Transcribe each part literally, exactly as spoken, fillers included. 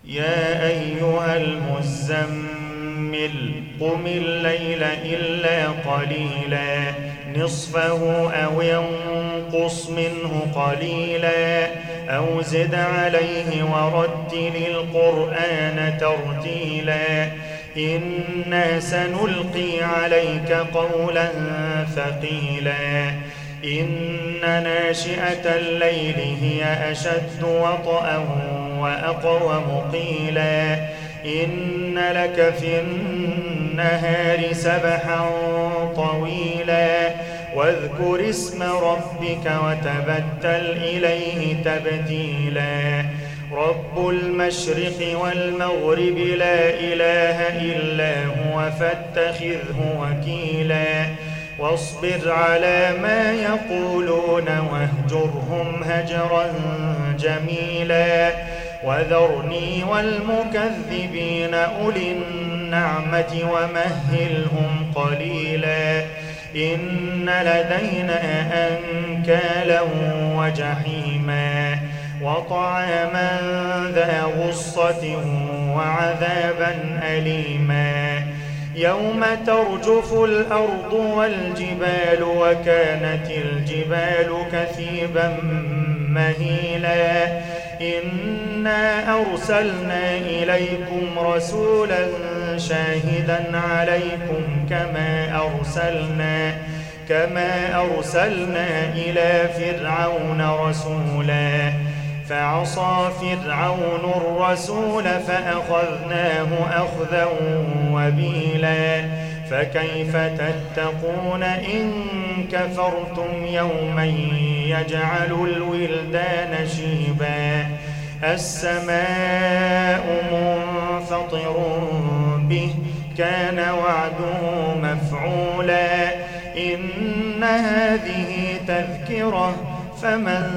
يا أيها المزمل قم الليل إلا قليلا نصفه أو ينقص منه قليلا أو زد عليه ورتل القرآن ترتيلا إنا سنلقي عليك قولا ثقيلا إن ناشئة الليل هي أشد وطئا وأقوم قيلا إن لك في النهار سبحا طويلا واذكر اسم ربك وتبتل إليه تبتيلا رب المشرق والمغرب لا إله إلا هو فاتخذه وكيلا واصبر على ما يقولون واهجرهم هجرا جميلا وذرني والمكذبين أولي النعمة ومهلهم قليلا إن لدينا أنكالا وجحيما وطعاما ذا غصة وعذابا أليما يوم ترجف الأرض والجبال وكانت الجبال كثيبا مهيلا إنا أرسلنا إليكم رسولا شاهدا عليكم كما أرسلنا كما أرسلنا إلى فرعون رسولا فعصى فرعون الرسول فأخذناه أخذا وبيلا فكيف تتقون إن كفرتم يوما يجعل الولدان شيبا السماء منفطر به كان وعده مفعولا إن هذه تذكرة فمن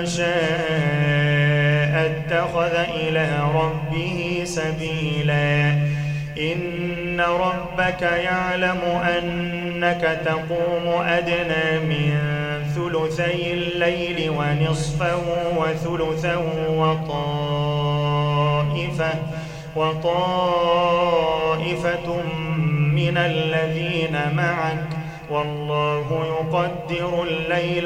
شاء اتخذ إلى ربه سبيلا إن ربك يعلم أنك تقوم أدنى من ثلثي الليل ونصفه وثلثه وطائفة وطائفة من الذين معك والله يقدر الليل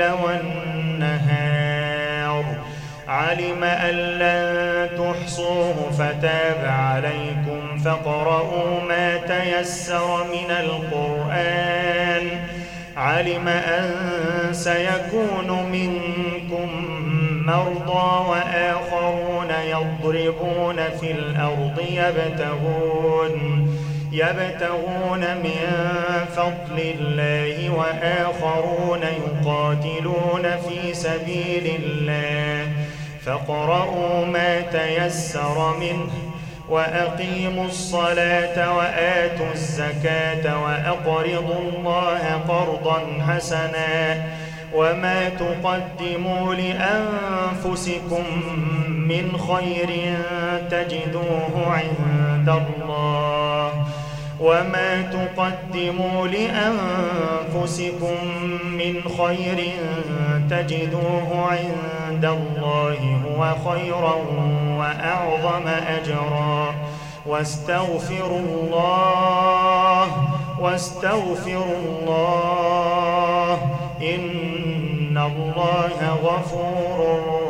والنهار علم أن لن تحصوه فتاب عليكم فاقرؤوا ما تيسر من القرآن علم أن سيكون منكم مرضى وآخرون يضربون في الأرض يبتغون يبتغون من فضل الله وآخرون يقاتلون في سبيل الله فاقرؤوا ما تيسر منه وأقيموا الصلاة وآتوا الزكاة وأقرضوا الله قرضا حسنا وما تقدموا لأنفسكم من خير تجدوه عند الله وما تقدموا لأنفسكم من خير تجدوه عند الله هو خيرا وأعظم أجرا واستغفروا الله واستغفروا الله إن الله غفور